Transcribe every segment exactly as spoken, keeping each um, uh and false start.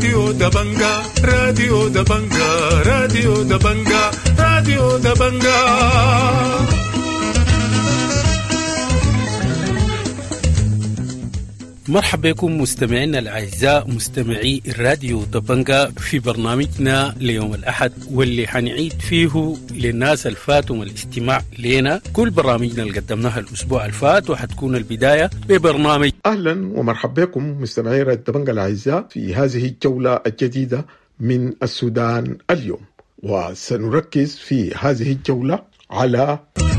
راديو دبنجا راديو دبنجا راديو دبنجا راديو دبنجا. مرحبا بكم مستمعينا الأعزاء مستمعي الراديو دبنجا في برنامجنا ليوم الأحد، واللي حنعيد فيه للناس الفاتهم الاستماع لنا كل برامجنا اللي قدمناها الأسبوع الفات، وحتكون البداية ببرنامج. أهلا ومرحبا بكم مستمعي راديو دبنجا الأعزاء في هذه الجولة الجديدة من السودان اليوم، وسنركز في هذه الجولة على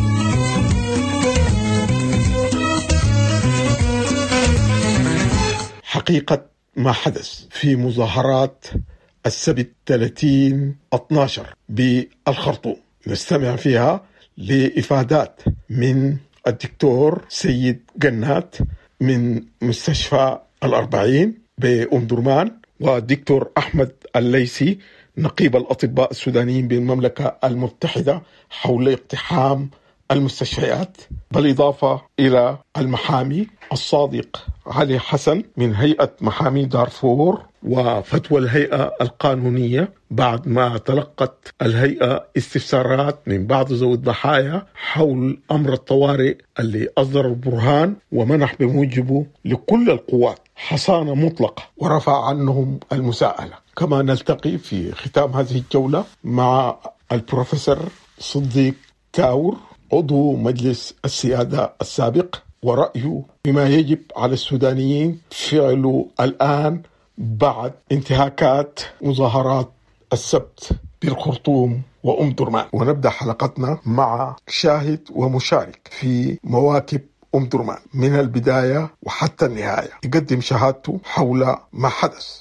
حقيقة ما حدث في مظاهرات السبت ثلاثين اثنا عشر بالخرطوم. نستمع فيها لإفادات من الدكتور سيد جنات من مستشفى الأربعين بأم درمان، والدكتور أحمد الليسي نقيب الأطباء السودانيين بالمملكة المتحدة حول اقتحام المستشفيات، بالإضافة إلى المحامي الصادق علي حسن من هيئة محامي دارفور، وفتوى الهيئة القانونية بعد ما تلقت الهيئة استفسارات من بعض ذوي الضحايا حول أمر الطوارئ اللي أصدر البرهان ومنح بموجبه لكل القوات حصانة مطلقة ورفع عنهم المساءلة. كما نلتقي في ختام هذه الجولة مع البروفيسور صديق كاور عضو مجلس السيادة السابق، ورأيه بما يجب على السودانيين فعله الآن بعد انتهاكات مظاهرات السبت بالخرطوم وأم درمان. ونبدأ حلقتنا مع شاهد ومشارك في مواكب أم درمان من البداية وحتى النهاية، يقدم شهادته حول ما حدث.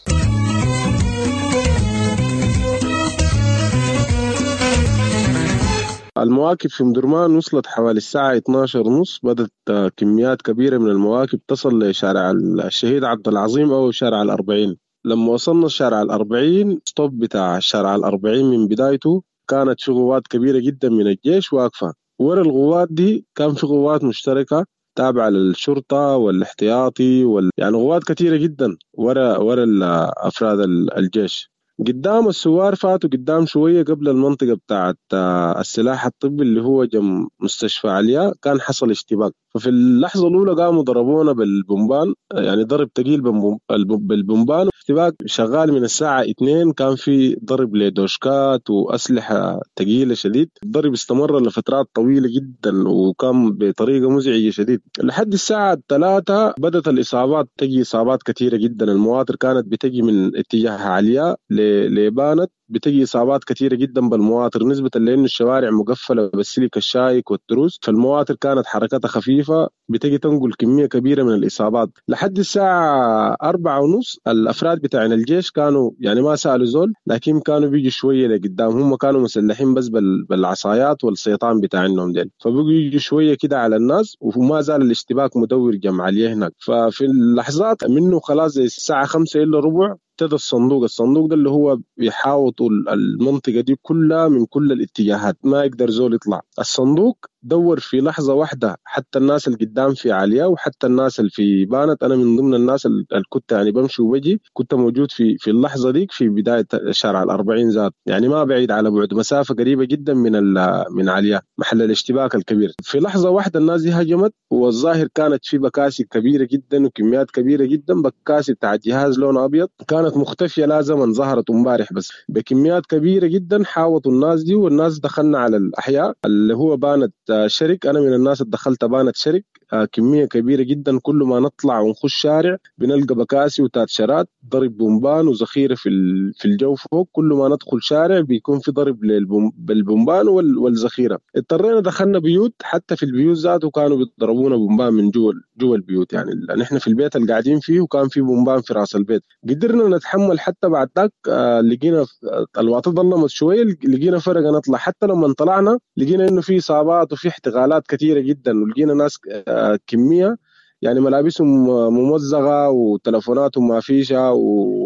المواكب في أم درمان وصلت حوالي الساعة اثني عشر ونص، بدت كميات كبيرة من المواكب تصل لشارع الشهيد عبد العظيم أو شارع الأربعين. لما وصلنا شارع الأربعين ستوب بتاع شارع الأربعين من بدايته كانت في قوات كبيرة جدا من الجيش واقفة. ورا القوات دي كان في قوات مشتركة تابعة للشرطة والاحتياطي وال... يعني قوات كثيرة جدا ورا ورا أفراد الجيش. قدام السوار فاتوا قدام شوية قبل المنطقة بتاعت السلاح الطبي اللي هو جم مستشفى عليا كان حصل اشتباك. ففي اللحظة الأولى قاموا ضربونا بالبومبان، يعني ضرب تقيل بالبومبان. اشتباك شغال من الساعة اثنين، كان في ضرب لدوشكات وأسلحة تقيلة شديد. الضرب استمر لفترات طويلة جدا وكان بطريقة مزعجة شديد لحد الساعة ثلاثة. بدت الإصابات تجي إصابات كثيرة جدا. المواطر كانت بتجي من اتجاه عليا لبانت، بتجي إصابات كثيرة جدا بالمواطر نسبة لأن الشوارع مقفلة بالسلك الشايك والتروس، فالمواطر كانت حركتها خفيفة بتجي تنقل كمية كبيرة من الإصابات. لحد الساعة أربعة ونص الأفراد بتاعين الجيش كانوا يعني ما سألوا زول، لكن كانوا بيجوا شوية لقدام. هم كانوا مسلحين بس بالعصايات والسيطان بتاعينهم ديل، فبيجوا يجوا شوية كده على الناس، وما زال الاشتباك مدور جمع عليه هناك. ففي اللحظات منه خلاص زي الساعة خمسة إلا ربع ابتدى الصندوق الصندوق ده اللي هو بيحاوط المنطقة دي كلها من كل الاتجاهات، ما يقدر زول يطلع. الصندوق دور في لحظة واحدة حتى الناس اللي قدام في عليا وحتى الناس اللي في بانت. أنا من ضمن الناس اللي كنت يعني بمشي وبجي كنت موجود في في اللحظة ديك في بداية شارع الأربعين ذات، يعني ما بعيد على بعد مسافة قريبة جدا من من عليا محل الاشتباك الكبير. في لحظة واحدة الناس دي هجمت، والظاهر كانت في بكاسي كبيرة جدا وكميات كبيرة جدا، بكاسي بتاع جهاز لون أبيض كانت مختفية لا زمن، ظهرت امبارح بس بكميات كبيرة جدا. حاوطوا الناس دي والناس دخلنا على الأحياء اللي هو بانت شرك. أنا من الناس اللي دخلت بانت شرك، كمية كبيرة جدا. كل ما نطلع ونخش شارع بنلقى بكاسي وتاتشرات، ضرب بومبان وذخيرة في في الجو فوق. كل ما ندخل شارع بيكون في ضرب بالبومبان والذخيرة. اضطرينا دخلنا بيوت، حتى في البيوت ذاته كانوا بيضربونا بومبان من جوا جوا البيوت. يعني نحن في البيت اللي قاعدين فيه وكان في بومبان في راس البيت. قدرنا نتحمل حتى بعد ذاك. آه لقينا الوقت ظلمت شوية، لقينا فرق نطلع. حتى لما طلعنا لقينا انه في اصابات وفي احتغالات كثيرة جدا، ولقينا ناس كمية يعني ملابسهم ممزقة وتلفوناتهم ما فيشة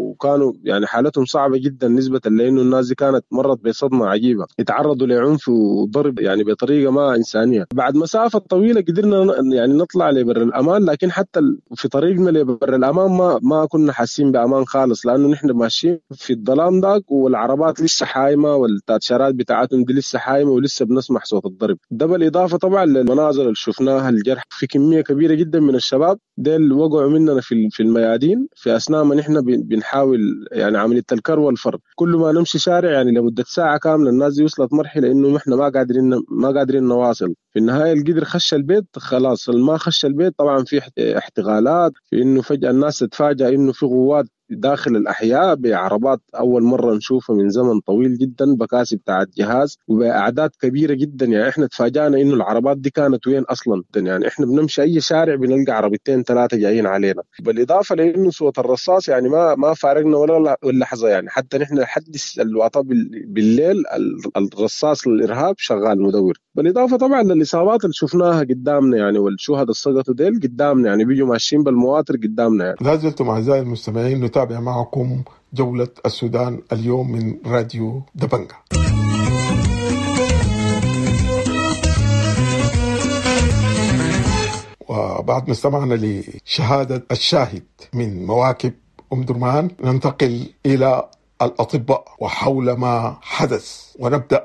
وكانوا يعني حالتهم صعبة جدا نسبة لأنه الناس دي كانت مرت بصدمة عجيبة، يتعرضوا لعنف وضرب يعني بطريقة ما إنسانية. بعد مسافة طويلة قدرنا يعني نطلع لبر الأمان، لكن حتى في طريقنا لبر الأمان ما ما كنا حاسين بأمان خالص، لأنه نحن ماشيين في الظلام داك والعربات لسه حايمة والتاتشارات بتاعتهم دي لسه حايمة ولسه بنسمع صوت الضرب. ده بالإضافة طبعا للمناظر اللي شفناها، الجرح في كمية كبيرة جدا من الشباب ديل وقعوا مننا في في الميادين في أثناء ما نحن بنحاول يعني عملية الكر والفر. كل ما نمشي شارع يعني لمدة ساعة كاملة الناس دي وصلت مرحلة إنه إحنا ما قادرين ما قادرين نواصل. في النهاية القدر خش البيت خلاص، ما خش البيت طبعا في احتغالات، في إنه فجأة الناس تتفاجأ إنه في قوات داخل الأحياء بعربات أول مرة نشوفها من زمن طويل جدا، بكاسي بتاعت جهاز وبأعداد كبيرة جدا. يعني إحنا تفاجأنا إنه العربات دي كانت وين أصلا. يعني إحنا بنمشي أي شارع بنلقى عربيتين ثلاثة جايين علينا، بالإضافة لإنه صوت الرصاص يعني ما ما فارقنا ولا لحظة. يعني حتى نحن لحد الوقت بالليل الرصاص للإرهاب شغال مدور. بالإضافة طبعا للإصابات اللي شفناها قدامنا يعني والشهداء السقطوا ديل قدامنا، يعني بيجوا ماشيين بالمواطر قدامنا. يعني لا زلتم أعزائي المستمعين نتابع معكم جولة السودان اليوم من راديو دبنجة. وبعد ما استمعنا لشهادة الشاهد من مواكب أم درمان ننتقل إلى الأطباء وحول ما حدث، ونبدأ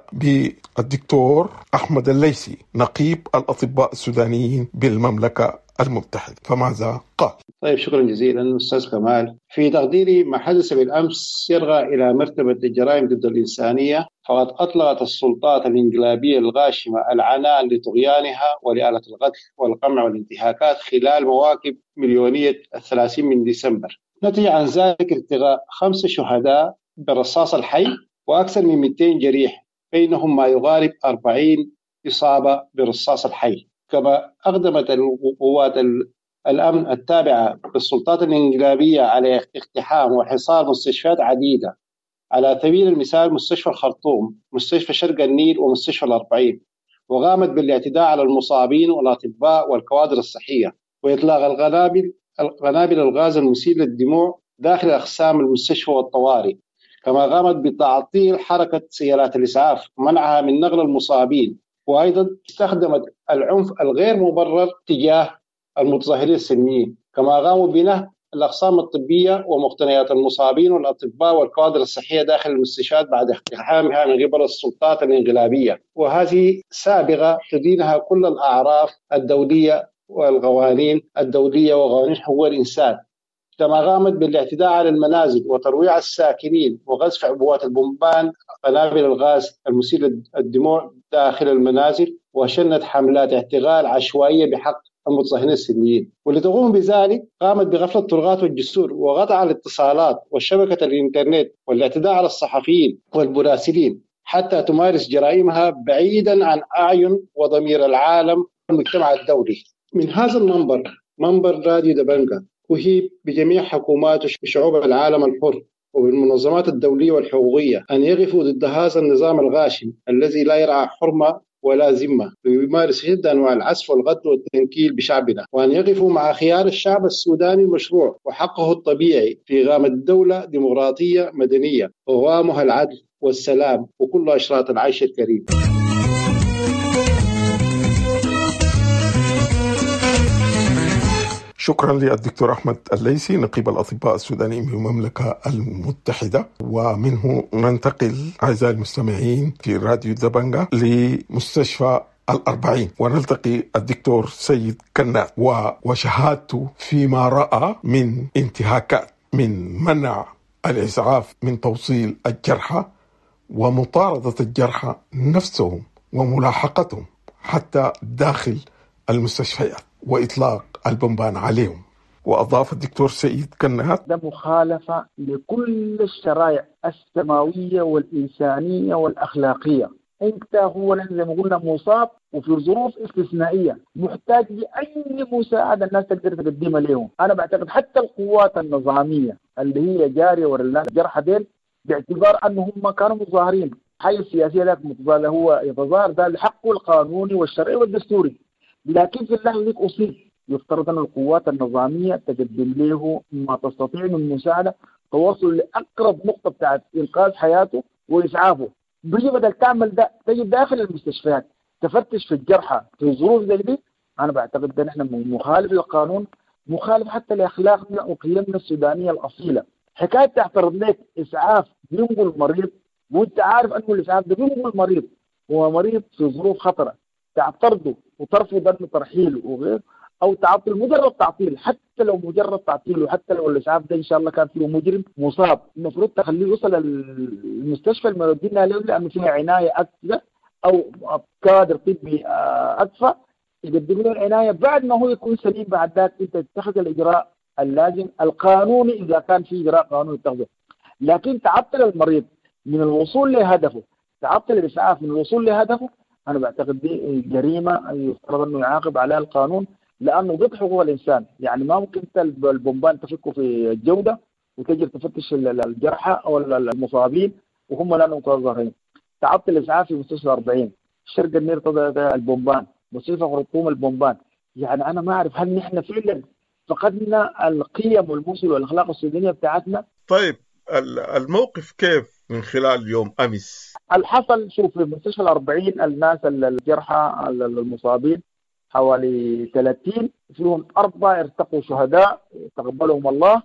بالدكتور أحمد الليثي نقيب الأطباء السودانيين بالمملكة المتحدة، فماذا قال؟ طيب شكرا جزيلا أستاذ كمال. في تقديري ما حدث بالأمس يرغى إلى مرتبة الجرائم ضد الإنسانية، فقد أطلقت السلطات الإنقلابية الغاشمة العنان لطغيانها ولآلة القتل والقمع والانتهاكات خلال مواكب مليونية الثلاثين من ديسمبر. نتج عن ذلك ارتغاء خمسة شهداء بالرصاص الحي وأكثر من مئتين جريح، بينهم ما يقارب أربعين إصابة بالرصاص الحي. كما أقدمت القوات الأمن التابعة للسلطات الإنقلابية على اقتحام وحصار مستشفيات عديدة، على سبيل المثال مستشفى الخرطوم، مستشفى شرق النيل، ومستشفى الأربعين، وقامت بالاعتداء على المصابين والأطباء والكوادر الصحية وإطلاق القنابل قنابل الغاز المسيل للدموع داخل أقسام المستشفى والطوارئ. كما قامت بتعطيل حركة سيارات الإسعاف ومنعها من نقل المصابين، وأيضا استخدمت العنف الغير مبرر تجاه المتظاهرين السلميين. كما قاموا بنهب الأقسام الطبية ومقتنيات المصابين والأطباء والكوادر الصحية داخل المستشفيات بعد اقتحامها من قبل السلطات الانقلابية، وهذه سابقة تدينها كل الأعراف الدولية والقوانين الدولية وقوانين حقوق الإنسان. كما قامت بالاعتداء على المنازل وترويع الساكنين وقذف عبوات البومبان قنابل الغاز المسيل للدموع داخل المنازل، وشنت حملات اعتقال عشوائية بحق المتظاهرين السلميين. ولتقوم بذلك قامت بغفل الطرقات والجسور وقطع الاتصالات وشبكة الإنترنت والاعتداء على الصحفيين والمراسلين حتى تمارس جرائمها بعيدا عن أعين وضمير العالم والمجتمع الدولي. من هذا المنبر، منبر راديو دبنجة، أهيب بجميع حكومات وشعوب العالم الحر وبالمنظمات الدولية والحقوقية أن يقفوا ضد هذا النظام الغاشم الذي لا يرعى حرمة ولا ذمة ويمارس شدة أنواع العسف والقتل والتنكيل بشعبنا، وأن يقفوا مع خيار الشعب السوداني المشروع وحقه الطبيعي في إقامة دولة ديمقراطية مدنية وقوامها العدل والسلام وكل أشراط العيش الكريم. شكرا للدكتور أحمد الليثي نقيب الأطباء السودانيين بالمملكة المتحدة. ومنه ننتقل أعزائي المستمعين في راديو دبنجة لمستشفى الأربعين ونلتقي الدكتور سيد كنات وشهادته فيما رأى من انتهاكات، من منع الإسعاف من توصيل الجرحى ومطاردة الجرحى نفسهم وملاحقتهم حتى داخل المستشفيات وإطلاق البومبان عليهم. وأضاف الدكتور سيد كنات: ده مخالفة لكل الشرائع السماوية والإنسانية والأخلاقية. أنت هو زي ما قلنا مصاب وفي ظروف استثنائية محتاج لأي مساعدة الناس تقدر تقدمها لهم. أنا بعتقد حتى القوات النظامية اللي هي جارية ولا الجرحى ديل باعتبار أنهم كانوا مظاهرين، حي السياسية لك متظاهر هو يتظاهر ده لحقه القانوني والشرعي والدستوري، لكن في اللحظة ذيك أصيب يفترض أن القوات النظامية تقدم له ما تستطيع من مساعدة توصل لاقرب نقطه بتاعت انقاذ حياته واسعافه. بيجي بدل تعمل ده تجي داخل المستشفيات تفتش في الجرحى في ظروف زي دي. انا بعتقد ان احنا مخالف للقانون، مخالف حتى لاخلاقنا وقيمنا السودانيه الاصيله. حكايه تعترض لك اسعاف بينقل مريض وانت عارف انه الاسعاف ده بينقل مريض هو مريض في ظروف خطره، تعترضه وترفض انه ترحيله وغير، او تعطل مجرد تعطيل، حتى لو مجرد تعطيل وحتى لو الاسعاف ده ان شاء الله كان فيه مجرم مصاب المفروض تخليه يوصل المستشفى المودينا له لانه فيها عنايه اكثر او كادر طبي اكفأ يقدم له العنايه بعد ما هو يكون سليم. بعد ذلك انت تتخذ الاجراء اللازم القانوني اذا كان في اجراء قانوني تاخذه. لكن تعطل المريض من الوصول لهدفه، تعطل الاسعاف من الوصول لهدفه، انا بعتقد دي جريمه يفترض انه يعاقب عليها القانون لانه ضد حقوق الانسان. يعني ما ممكن انت البومبان تفكه في الجوده وتجي تفتش الجرحى او المصابين وهم لا متظاهرين. تعطل الاسعاف في مستشفى أربعين، شرق النير تضع البومبان، مستشفى خرطوم البومبان. يعني انا ما اعرف هل نحن فعلا فقدنا القيم والمثل والاخلاق السودانيه بتاعتنا؟ طيب الموقف كيف من خلال يوم امس؟ الحصل شوف في مستشفى الأربعين الناس الجرحى المصابين حوالي ثلاثين، فيهم أربعة ارتقوا شهداء تقبلهم الله،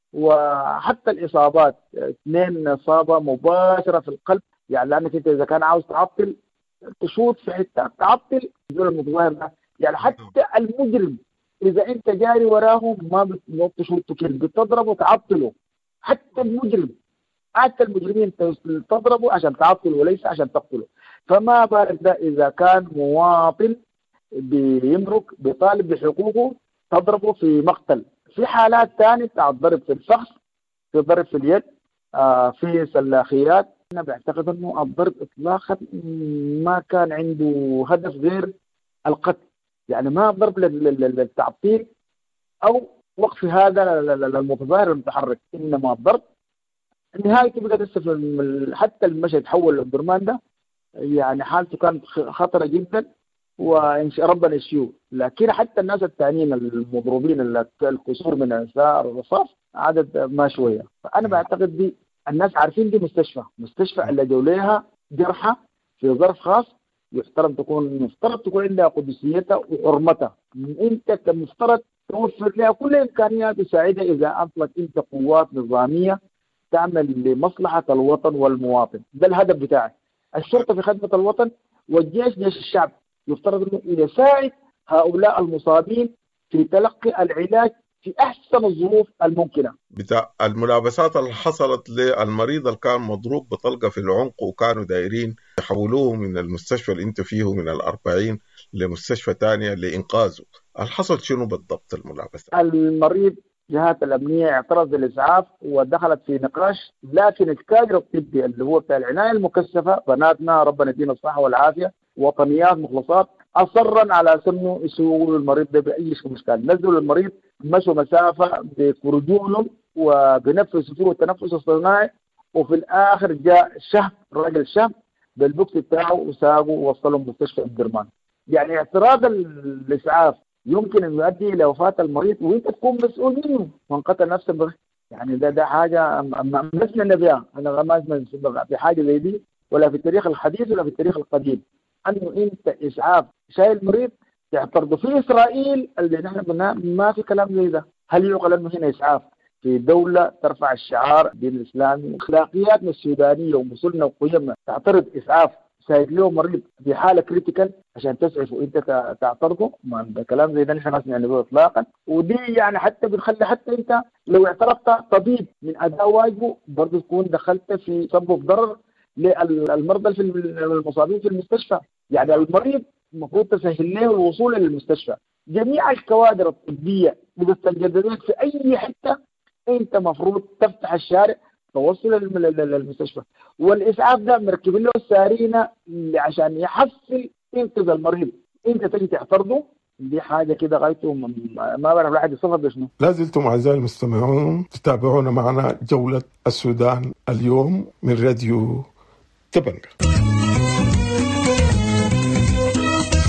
وحتى الإصابات اثنين إصابة مباشرة في القلب. يعني لأنك أنت إذا كان عاوز تعطل تشوط في حتة تعطل دول المتظاهر ده. يعني حتى المجرم إذا أنت جاري وراهم ما بتشوط كل بتضربه تعطله. حتى المجرم حتى المجرمين تضربه عشان تعطله وليس عشان تقتله. فما بالك ده إذا كان مواطن بيمرك بيطالب بحقوقه تضربه في مقتل. في حالات ثانية بتاع الضرب في الفخذ، في ضرب في اليد، آه في سلاخيات. أنا بعتقد أنه الضرب إطلاقا ما كان عنده هدف غير القتل. يعني ما ضرب للتعطيل أو وقف هذا المتظاهر المتحرك، إنما الضرب نهايته بقى لسه حتى المشهد تحول للدرمان ده يعني حالته كانت خطرة جدا وإن شاء ربنا يشفيه. لكن حتى الناس الثانيين المضروبين الكسور من النساء الرصاص عدد ما شوية. فأنا بعتقد دي الناس عارفين دي مستشفى مستشفى اللي جوليها جرحى في ظرف خاص يحترم تكون مفترض تكون عندها قدسيتها وحرمتها. أنت كمفترض توفر لها كل إمكانيات تساعدها إذا أطلق أنت قوات نظامية تعمل لمصلحة الوطن والمواطن. ده الهدف بتاعك. الشرطة في خدمة الوطن والجيش جيش الشعب يفترض أنه يساعد هؤلاء المصابين في تلقي العلاج في أحسن الظروف الممكنة. بتاع الملابسات اللي حصلت للمريض اللي كان مضروب بطلقة في العنق وكانوا دايرين يحولوه من المستشفى اللي انت فيه من الأربعين لمستشفى تانية لإنقاذه، الحصل شنو بالضبط الملابسات؟ المريض جهات الأمنية اعترض الإسعاف ودخلت في نقاش، لكن الكادر الطبي اللي هو بتاع العناية المكثفة بناتنا ربنا يدينا الصحة والعافية وطنيات مخلصات أصرا على سنه يسوقوا المريض ده بأي مشكلة. نزلوا المريض مشوا مسافة برجولهم وبنفسوا فيه التنفس الصناعي، وفي الآخر جاء شهب راجل شهب بالبوكس بتاعه وساقوا ووصلوا مستشفى الدرمان. يعني اعتراض الإسعاف يمكن أن يؤدي إلى وفاة المريض وأنت تكون مسؤول منه من قتل نفسه بغير. يعني ده ده حاجة ما سمعنا بها، أنا ما سمعنا بحاجة زي دي ولا في التاريخ الحديث ولا في التاريخ القديم أنه أنت إسعاف شايل مريض تعترض. في إسرائيل اللي نحن قلنا ما في كلام زي ده. هل يعقل أنه هنا إسعاف في دولة ترفع الشعار الدين الإسلامي أخلاقياتنا السودانية ومثلنا وقيمنا تعترض إسعاف سايد له مريض في حالة كريتيكال عشان تسعف وانت تعترضه؟ ما ده كلام زي ده نحن ما سمعناه اطلاقا. ودي يعني حتى بنخلي حتى انت لو اعترضت طبيب من اداء واجبه برضه تكون دخلت في سبب ضرر للمرضى في المصابين في المستشفى. يعني المريض المفروض تسهل له الوصول للمستشفى. جميع الكوادر الطبيه اذا استجدت في اي حته انت مفروض تفتح الشارع توصل للمستشفى. والإسعاف ده مركبين له السارينة عشان يحصل ينقذ المريض، انت تجي تعترضه دي حاجة كده غايته ما بعرف الواحد يصفها بشنو. لا زلتم أعزائي المستمعون تتابعون معنا جولة السودان اليوم من راديو دبنجة.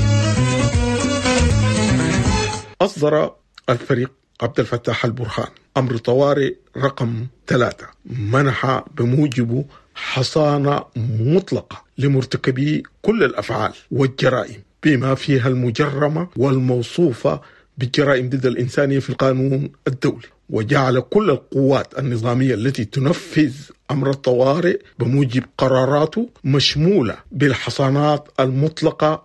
أصدر الفريق عبد الفتاح البرهان أمر طوارئ رقم ثلاثة منح بموجبه حصانة مطلقة لمرتكبي كل الأفعال والجرائم بما فيها المجرمة والموصوفة بالجرائم ضد الإنسانية في القانون الدولي، وجعل كل القوات النظامية التي تنفذ أمر الطوارئ بموجب قراراته مشمولة بالحصانات المطلقة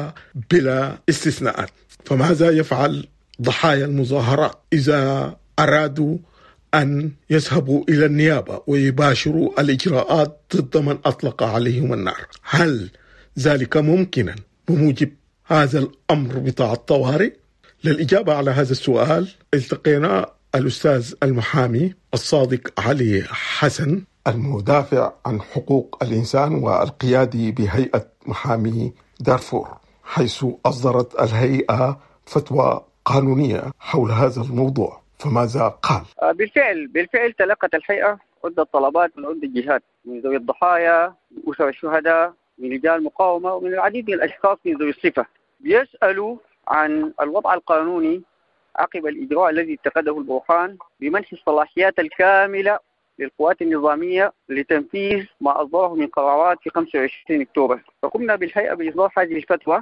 وبلا استثناءات. فماذا يفعل ضحايا المظاهرات إذا أرادوا أن يذهبوا إلى النيابة ويباشروا الإجراءات ضد من أطلق عليهم النار؟ هل ذلك ممكنا بموجب هذا الأمر بتاع الطوارئ؟ للإجابة على هذا السؤال التقينا الأستاذ المحامي الصادق علي حسن، المدافع عن حقوق الإنسان والقيادي بهيئة محامي دارفور، حيث أصدرت الهيئة فتوى قانونية حول هذا الموضوع. فماذا قال؟ بالفعل بالفعل تلقت الهيئة عدة طلبات من عدة جهات، من ذوي الضحايا، من أسر الشهداء، من رجال المقاومة، ومن العديد من الأشخاص من ذوي الصفة، بيسألوا عن الوضع القانوني عقب الإجراء الذي اتخذه البرهان بمنح الصلاحيات الكاملة للقوات النظامية لتنفيذ ما أصدره من قرارات في خمسة وعشرين أكتوبر. فقمنا بالهيئة بإصدار هذه الفتوى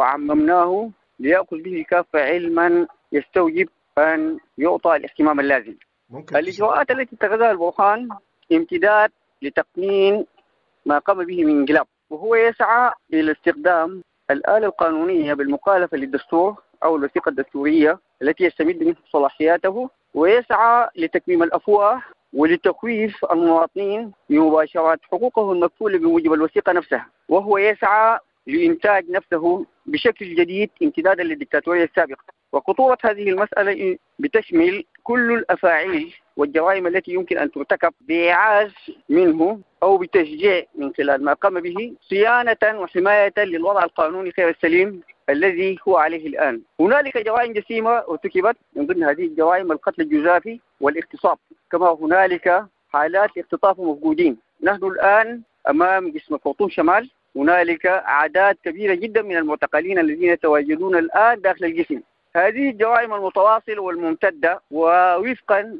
وعممناه ليأخذ به الكافة علما يستوجب أن يعطى الاهتمام اللازم. الإجراءات التي اتخذها البرهان امتداد لتقنين ما قام به من انقلاب، وهو يسعى إلى استخدام الآلة القانونية بالمخالفة للدستور أو الوثيقة الدستورية التي يستمد منها صلاحياته، ويسعى لتكميم الأفواه ولتخويف المواطنين بمباشرة حقوقه المكفولة بموجب الوثيقة نفسها، وهو يسعى لإنتاج نفسه بشكل جديد امتدادا للدكتاتورية السابقة. وخطورة هذه المسألة بتشمل كل الأفاعيل والجرائم التي يمكن أن ترتكب بإعاز منه أو بتشجيع من خلال ما قام به صيانة وحماية للوضع القانوني غير السليم الذي هو عليه الآن. هنالك جرائم جسيمة ارتكبت، من ضمن هذه الجرائم القتل الجزافي والاغتصاب، كما هنالك حالات اختطاف ومفقودين. نحن الآن أمام قسم الخرطوم شمال هنالك أعداد كبيرة جدا من المعتقلين الذين يتواجدون الآن داخل القسم. هذه الجرائم المتواصلة والممتدة ووفقا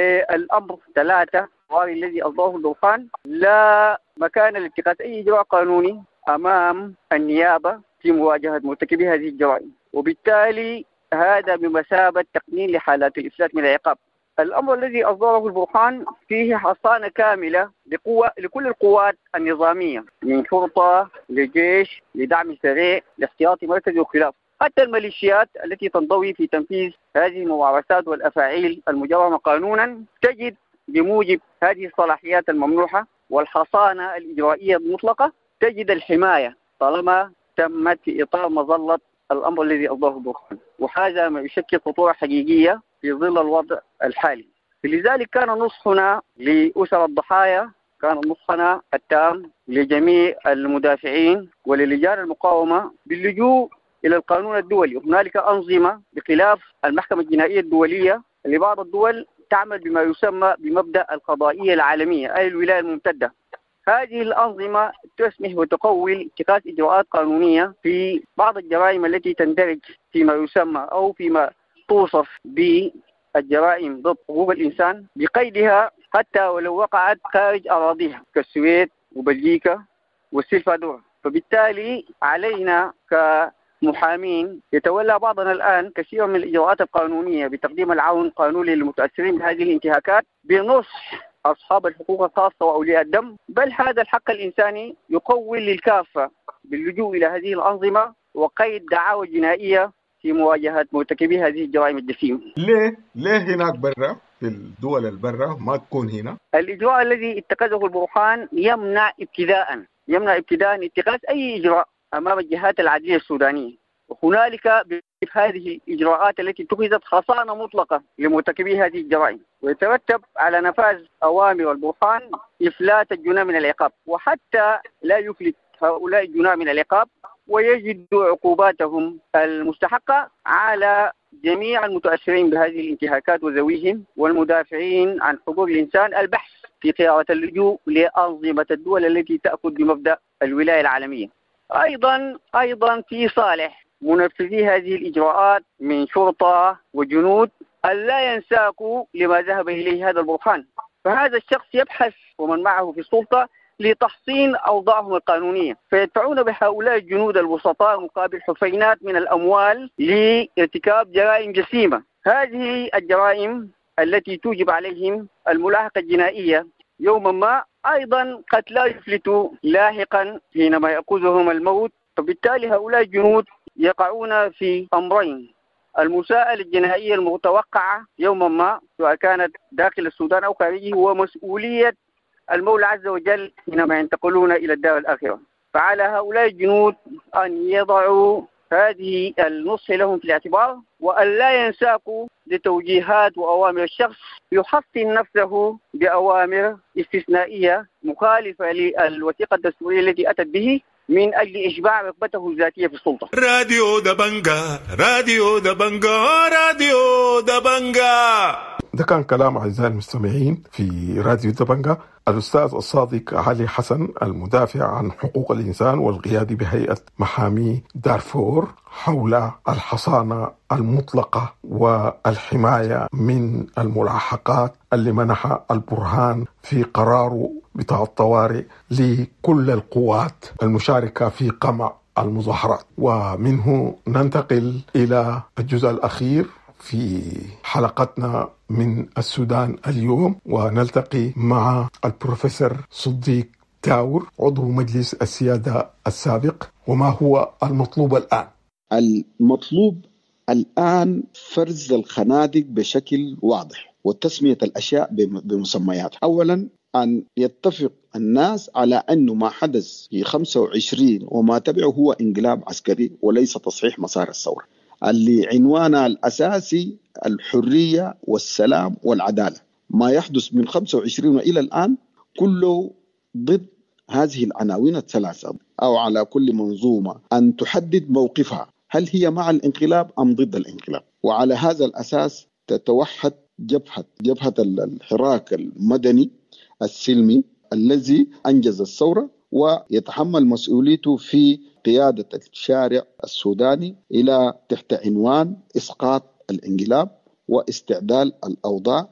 للأمر ثلاثة الذي أصدره البرهان لا مكان لاتخاذ أي إجراء قانوني أمام النيابة في مواجهة مرتكبي هذه الجرائم، وبالتالي هذا بمثابة تقنين لحالات الإفلات من العقاب. الأمر الذي أصدره البرهان فيه حصانة كاملة لقوة لكل القوات النظامية، من شرطة لجيش لدعم سريع لاحتياطي مركزي وخلاف، حتى الميليشيات التي تنضوي في تنفيذ هذه الممارسات والأفاعيل المجرمة قانونا تجد بموجب هذه الصلاحيات الممنوحة والحصانة الإجرائية المطلقة تجد الحماية طالما تمت في إطار مظلة الأمر الذي أصدره البرهان، وهذا ما يشكل خطورة حقيقية في ظل الوضع الحالي. لذلك كان نصحنا لأسر الضحايا، كان نصحنا التام لجميع المدافعين وللجان المقاومة باللجوء إلى القانون الدولي. وهنالك أنظمة بخلاف المحكمة الجنائية الدولية لبعض الدول تعمل بما يسمى بمبدأ القضائية العالمية أي الولاية الممتدة. هذه الأنظمة تسمح وتقوي اتخاذ إجراءات قانونية في بعض الجرائم التي تندرج فيما يسمى أو فيما توصف بالجرائم ضد حقوق الإنسان بقيدها حتى ولو وقعت خارج أراضيها كالسويد وبلجيكا والسلفادور. فبالتالي علينا كمحامين يتولى بعضنا الآن كثير من الإجراءات القانونية بتقديم العون القانوني للمتأثرين بهذه الانتهاكات بنصح أصحاب الحقوق الخاصة وأولياء الدم، بل هذا الحق الإنساني يقوي للكافة باللجوء إلى هذه الأنظمة وقيد دعاوى جنائية في مواجهة مرتكبي هذه الجرائم الجسيمة. ليه؟ ليه هناك برا في الدول البرة ما تكون هنا؟ الإجراء الذي اتخذه البرهان يمنع ابتداء يمنع ابتداء اتخاذ أي إجراء أمام الجهات العدلية السودانية. وهنالك بهذه الإجراءات التي اتخذت حصانة مطلقة لمرتكبي هذه الجرائم، ويترتب على نفاذ أوامر البرهان إفلات الجناه من العقاب، وحتى لا يفلت هؤلاء الجناه من العقاب ويجدوا عقوباتهم المستحقة على جميع المتأثرين بهذه الانتهاكات وذويهم والمدافعين عن حقوق الإنسان البحث في خيارة اللجوء لأنظمة الدول التي تأخذ بمبدأ الولاية العالمية. أيضا أيضا في صالح منفذي هذه الإجراءات من شرطة وجنود ألا ينساقوا لما ذهب إليه هذا البرهان. فهذا الشخص يبحث ومن معه في السلطة لتحصين أوضاعهم القانونية، فيدفعون بهؤلاء الجنود الوسطاء مقابل حفينات من الأموال لارتكاب جرائم جسيمة. هذه الجرائم التي توجب عليهم الملاحقة الجنائية يوما ما أيضا قد لا يفلتوا لاحقا حينما يأخذهم الموت. فبالتالي هؤلاء الجنود يقعون في أمرين: المساءلة الجنائية المتوقعة يوما ما سواء كانت داخل السودان أو خارجه، ومسؤولية المولى عز وجل حينما ينتقلون إلى الدار الآخرة. فعلى هؤلاء الجنود أن يضعوا هذه النصح لهم في الاعتبار، وأن لا ينساقوا لتوجيهات وأوامر الشخص يحصن نفسه بأوامر استثنائية مخالفة للوثيقة الدستورية التي أتت به من أجل إشباع رغبته الذاتية في السلطة. راديو دبنجا راديو دبنجا راديو دبنجا. ده كان كلام أعزائي المستمعين في راديو دبنجا الأستاذ الصادق علي حسن، المدافع عن حقوق الإنسان والقيادي بهيئة محامي دارفور، حول الحصانة المطلقة والحماية من الملاحقات اللي منح البرهان في قراره بتاع الطوارئ لكل القوات المشاركة في قمع المظاهرات. ومنه ننتقل إلى الجزء الأخير في حلقتنا من السودان اليوم، ونلتقي مع البروفيسور صديق تاور عضو مجلس السيادة السابق. وما هو المطلوب الآن؟ المطلوب الآن فرز الخنادق بشكل واضح وتسمية الأشياء بمسمياتها. أولا أن يتفق الناس على أنه ما حدث في خمسة وعشرين وما تبعه هو انقلاب عسكري وليس تصحيح مسار الثورة، اللي عنوانها الأساسي الحرية والسلام والعدالة. ما يحدث من خمسة وعشرين إلى الآن كله ضد هذه العناوين الثلاثة، أو على كل منظومة أن تحدد موقفها، هل هي مع الانقلاب أم ضد الانقلاب. وعلى هذا الأساس تتوحد جبهة جبهة الحراك المدني السلمي الذي أنجز الثورة ويتحمل مسؤوليته في قيادة الشارع السوداني إلى تحت عنوان إسقاط الانقلاب واستعدال الأوضاع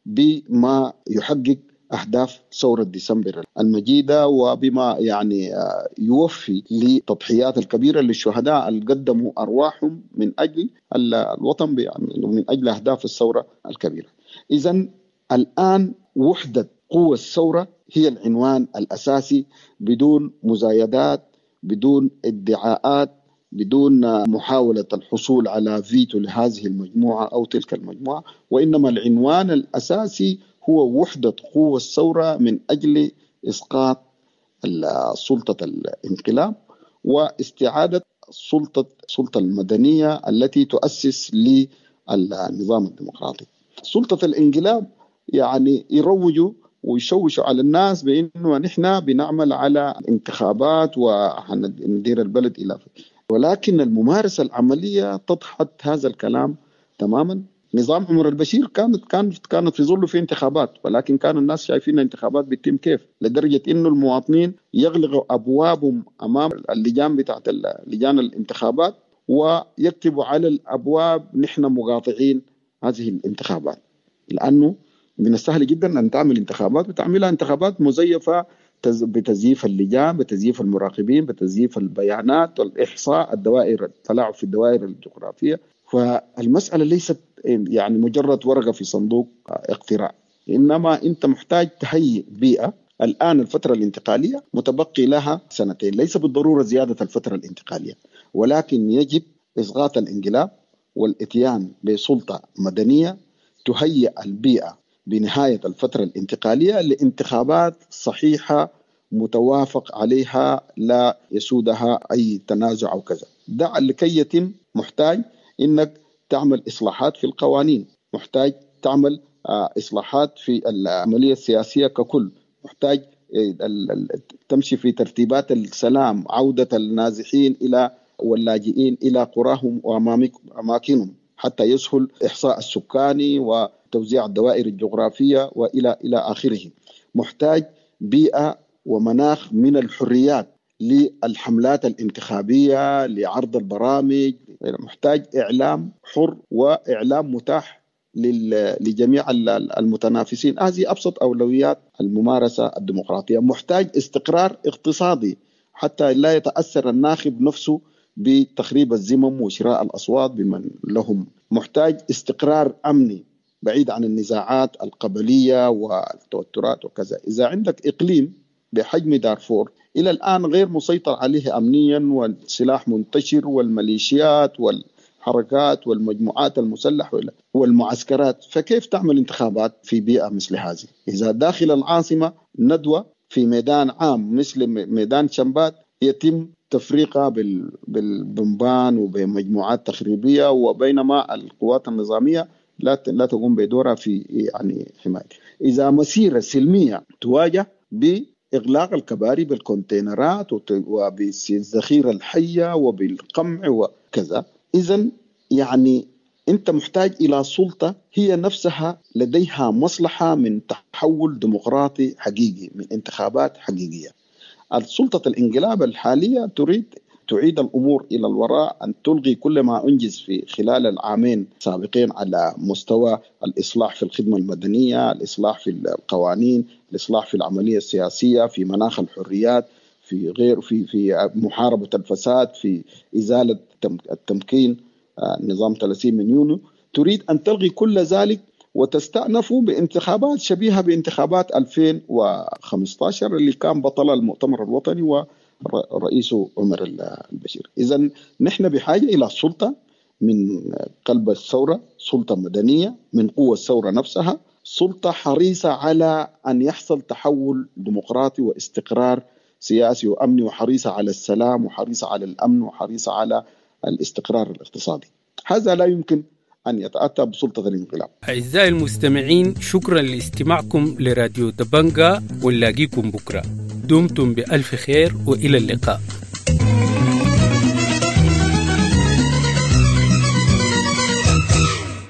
بما يحقق أهداف ثورة ديسمبر المجيدة، وبما يعني يوفي للتضحيات الكبيرة للشهداء اللي قدموا أرواحهم من أجل الوطن، يعني من أجل أهداف الثورة الكبيرة. إذن الآن وحدة قوة الثورة هي العنوان الأساسي، بدون مزايدات، بدون ادعاءات، بدون محاولة الحصول على فيتو لهذه المجموعة أو تلك المجموعة، وإنما العنوان الأساسي هو وحدة قوة الثورة من أجل إسقاط سلطة الانقلاب واستعادة سلطة السلطة المدنية التي تؤسس للنظام الديمقراطي. سلطة الانقلاب يعني يروجوا ويشوشوا على الناس بأنه نحن بنعمل على انتخابات وندير البلد إلى فيه. ولكن الممارسة العملية تضحت هذا الكلام تماما. نظام عمر البشير كانت كانت كانت في ظله في انتخابات، ولكن كان الناس شايفين الانتخابات بتتم كيف، لدرجة إنه المواطنين يغلقوا أبوابهم أمام اللجان بتاعت لجان الانتخابات ويكتبوا على الأبواب نحن مقاطعين هذه الانتخابات، لأنه من السهل جدا أن تعمل انتخابات وتعملها انتخابات مزيفة بتزييف اللجان، بتزييف المراقبين، بتزييف البيانات والإحصاء، الدوائر التلاعب في الدوائر الجغرافية. فالمسألة ليست يعني مجرد ورقة في صندوق اقتراع، إنما أنت محتاج تهيئ بيئة. الآن الفترة الانتقالية متبقي لها سنتين، ليس بالضرورة زيادة الفترة الانتقالية، ولكن يجب إسقاط الانقلاب والإتيان بسلطة مدنية تهيئ البيئة بنهاية الفترة الانتقالية لانتخابات صحيحة متوافق عليها لا يسودها أي تنازع أو كذا. دع لكي يتم محتاج إنك تعمل إصلاحات في القوانين، محتاج تعمل إصلاحات في العملية السياسية ككل، محتاج تمشي في ترتيبات السلام، عودة النازحين إلى واللاجئين إلى قراهم وأماكنهم حتى يسهل إحصاء السكاني وتوزيع الدوائر الجغرافية وإلى إلى آخره. محتاج بيئة ومناخ من الحريات للحملات الانتخابية، لعرض البرامج، محتاج إعلام حر وإعلام متاح لجميع المتنافسين. هذه أبسط أولويات الممارسة الديمقراطية. محتاج استقرار اقتصادي حتى لا يتأثر الناخب نفسه بتخريب الزمم وشراء الأصوات بمن لهم. محتاج استقرار أمني بعيد عن النزاعات القبلية والتوترات وكذا. إذا عندك إقليم بحجم دارفور إلى الآن غير مسيطر عليه أمنيا والسلاح منتشر والميليشيات والحركات والمجموعات المسلحة والمعسكرات، فكيف تعمل انتخابات في بيئة مثل هذه؟ إذا داخل العاصمة ندوة في ميدان عام مثل ميدان شمبات يتم تفريقها بالبنبان وبمجموعات تخريبية، وبينما القوات النظامية لا لا تقوم بدورها في يعني حماية. إذا مسيرة سلمية تواجه بإغلاق الكباري بالكونتينرات وبالذخيرة الحية وبالقمع وكذا، إذن يعني أنت محتاج إلى سلطة هي نفسها لديها مصلحة من تحول ديمقراطي حقيقي، من انتخابات حقيقية. السلطة الانقلاب الحالية تريد تعيد الأمور إلى الوراء، أن تلغي كل ما أنجز في خلال العامين سابقين على مستوى الإصلاح في الخدمة المدنية، الإصلاح في القوانين، الإصلاح في العملية السياسية، في مناخ الحريات، في غير في في محاربة الفساد، في إزالة التمكين، نظام ثلاثين من يونيو. تريد أن تلغي كل ذلك وتستأنف بانتخابات شبيهة بانتخابات ألفين وخمسة عشر اللي كان بطل المؤتمر الوطني ورئيسه عمر البشير. إذن نحن بحاجة إلى سلطة من قلب الثورة، سلطة مدنية من قوة الثورة نفسها، سلطة حريصة على أن يحصل تحول ديمقراطي واستقرار سياسي وأمني، وحريصة على السلام، وحريصة على الأمن، وحريصة على الاستقرار الاقتصادي. هذا لا يمكن أن يتأتى بسلطة الانقلاب. أعزائي المستمعين، شكرا لاستماعكم لراديو دبنجا، ونلاقيكم بكرة. دمتم بألف خير وإلى اللقاء.